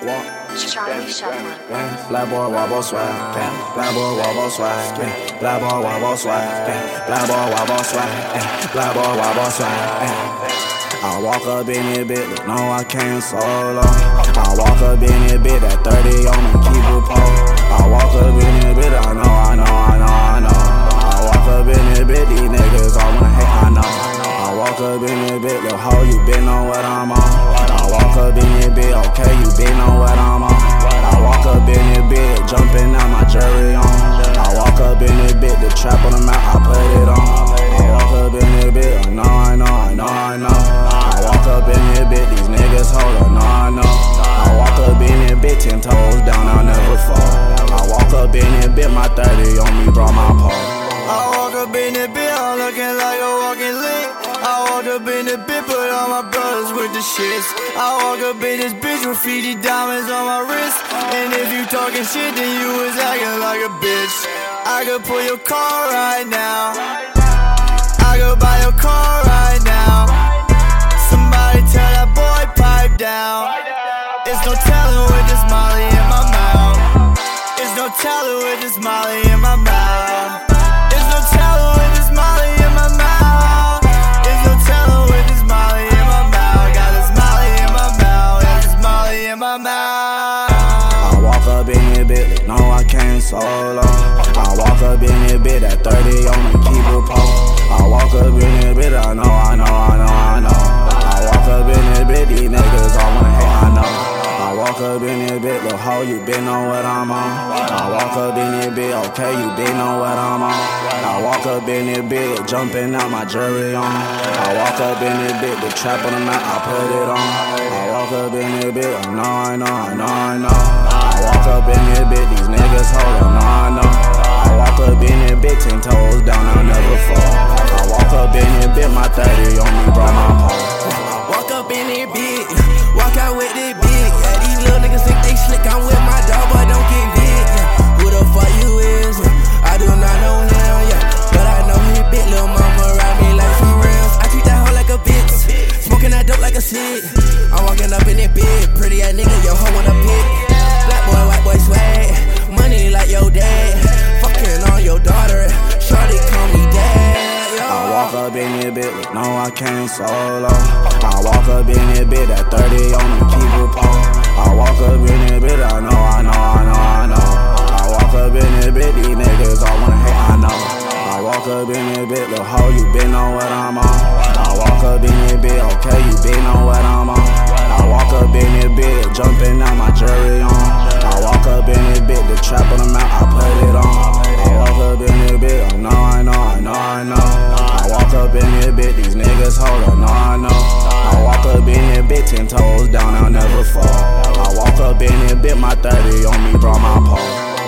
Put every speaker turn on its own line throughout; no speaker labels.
Walk.
Charlie Shuffler.
Black boy, wobble swag. Black boy, wobble swag. Black boy, wobble swag. Black boy, wobble swag. Black boy, wobble swag. I walk up in it, bitch, but no, I came solo. I walk up in it, bitch, that 30 on me, keep it pole. I walk up in it, bitch, I know. I walk up in it, bitch, these niggas all wanna hate, I know. I walk up in it, bitch, little hoe, you been on what I'm on. I walk up in it, bitch, okay, you been on what I'm on. I walk up in it, bitch, jumping out my jury on. I walk up in it, bitch, the trap on the mouth, I put it on. I walk up in it, bitch, I know. I walk up in it, bitch, these niggas hold up, I know. I walk up in it, bitch, 10 toes down, I'll never fall. I walk up in it, bitch, my 30 on me, brought my pole.
I walk up in it, bitch, I'm looking like a walking lick. I walk up in it, bitch, put all my brothers with the shits. I walk up in this bitch, graffiti diamonds on my wrist. And if you talking shit, then you was acting like a bitch. I could pull your car right now. I could buy your car right now. Somebody tell that boy pipe down. It's no telling with this molly in my mouth. It's no telling with this molly in my mouth. It's no telling with this molly in my mouth. It's no telling with this molly in my mouth. Got this molly in my mouth. Got this molly in my mouth.
I walk up in it, bitch, no, I came solo. I walk up in it, bitch, that 30 on me, keep it pole. I walk up in it, bitch, I know. I walk up in it, bitch, these niggas all wanna hate, I know. I walk up in it, bitch, little hoe, you been on what I'm on. I walk up in it, bitch, okay, you been on what I'm on. I walk up in it, bitch, jumping out my jury on. I walk up in it, bitch, the trap on the mouth, I put it on. I walk up in it, bitch, I know. I walk up in it, bitch, these niggas hold up, I know. I walk up in it, bitch, 10 toes down, I'll never fall. I walk up in it, bitch, my 30 on me, brought my pole.
Walk up in it, big. Walk out with it, big. Yeah, these little niggas think they slick. I'm with my dog, but don't get big. Yeah. Who the fuck you is? Yeah. I do not know him, yeah. But I know he big. Lil' mama ride me like some rims. I treat that hoe like a bitch. Smoking that dope like a cig. I'm walking up in it big. Pretty ass nigga, yo hoe wanna pick. Black boy, white boy swag. Money like your dad. Fucking on your daughter. Shorty call me dad, yo.
I walk up in it, bitch, no, I came solo. I walk up in it, bitch, that 30 on me, keep it pole. I walk up in it, bitch, I know. I walk up in it, bitch, these niggas all wanna hate, I know. I walk up in it, bitch, little hoe, you been on what I'm on. I walk up in it, bitch, okay, you been on what I'm on. I walk up in it, bitch, jumping out my jury on. I walk up in it, bitch, the trap on the mouth, I put it on. I walk up in it, bitch, I know. I walk up in it, bitch, these niggas hold up, I know. I walk up in it, bitch, 10 toes down, I'll never fall. I walk up in it, bitch, my 30 on me, brought my pole.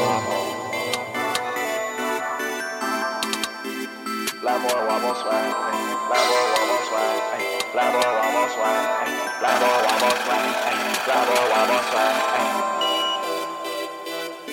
Black boy, wobble swag. Black boy, wobble swag. Black boy, wobble swag. Black boy, wobble swag. Black boy, wobble swag.